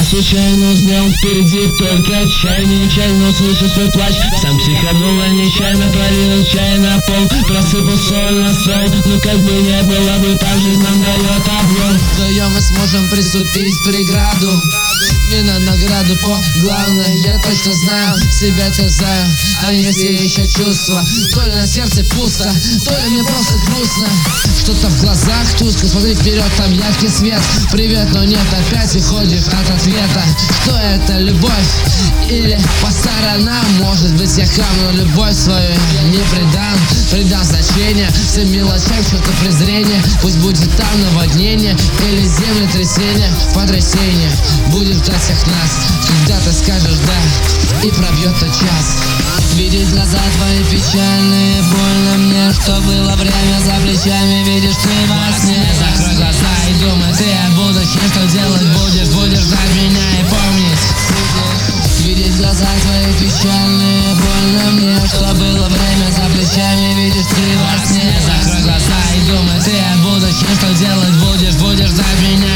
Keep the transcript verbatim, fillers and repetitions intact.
случайно узнал, впереди только отчаяние. Нечаянно услышал свой плач, сам психанул, а нечаянно пролил чай на пол. Просыпал соль на стол, ну как бы не было бы, так жизнь нам дает объем. Вдвоем мы сможем приступить к преграду, не на награду по главное. Я точно знаю, себя терзаю, а если еще чувства, то ли на сердце пусто, то ли мне просто грустно. Что-то в глазах тускло, смотри вперед, там яркий свет. Привет, но нет, опять уходишь от ответа. Что это, любовь или по сторонам? Может быть я хам, но любовь свою не предам. Придам значение всем мелочам, что-то презрение. Пусть будет там наводнение или землетрясение. Потрясение будет ждать всех нас, когда ты скажешь да и пробьет тот час. Видеть глаза твои печальные, больно мне, что было время за плечами. Видишь ты во сне, закрой глаза и думай ты о будущем. Что делать будешь, будешь ждать меня и помнить. Видеть глаза твои печальные, больно мне, что было время за плечами. Видишь ты во сне, закрой глаза и думай ты о будущем. Что делать будешь, будешь ждать меня